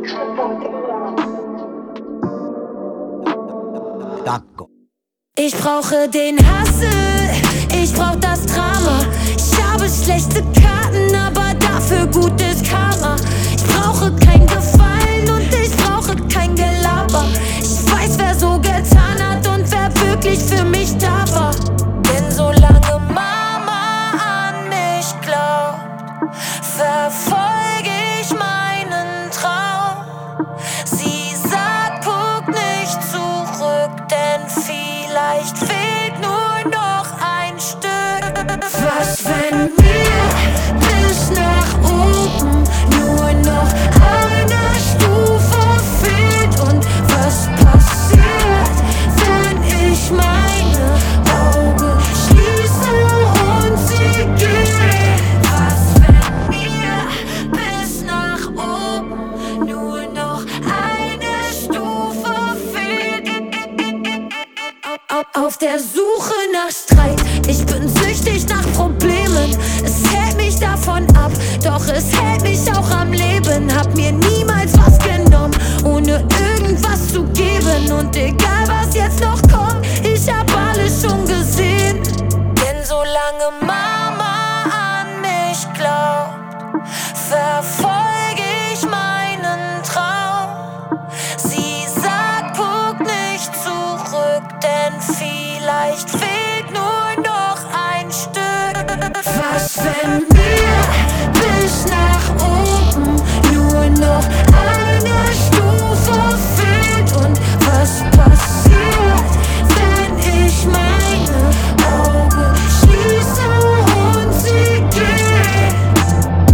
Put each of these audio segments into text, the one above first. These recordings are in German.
Danko. Ich brauche den Hassel, ich brauch das Drama. Ich habe schlechte Karten, aber dafür gutes Karma. Ich brauche kein Gefallen und ich brauche kein Gelaber. Ich weiß, wer so getan hat und wer wirklich für mich da war. Denn solange Mama an mich glaubt, verfolge ich meinen Traum. Sie sagt, guck nicht zurück, denn vielleicht fehlt nur noch ein Stück. Was, wenn mir bis nach oben nur noch eine Stufe fehlt? Und was passiert, wenn ich meine Augen schließe und sie geht? Was, wenn mir bis nach oben nur noch eine Stufe fehlt? Auf der Suche nach Streit, ich bin süchtig nach Problemen. Es hält mich davon ab, doch es hält mich auch am Leben. Hab mir niemals was genommen, ohne irgendwas zu geben. Und egal was jetzt noch kommt, ich hab alles schon gesehen. Denn solange Mama an mich glaubt, verfolge ich meinen Traum. Sie sagt, guck nicht zurück, denn vielleicht fehlt nur noch ein Stück. Was, wenn mir bis nach oben nur noch eine Stufe fehlt? Und was passiert, wenn ich meine Augen schließe und sie geht?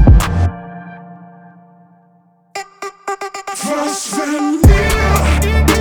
Was, wenn mir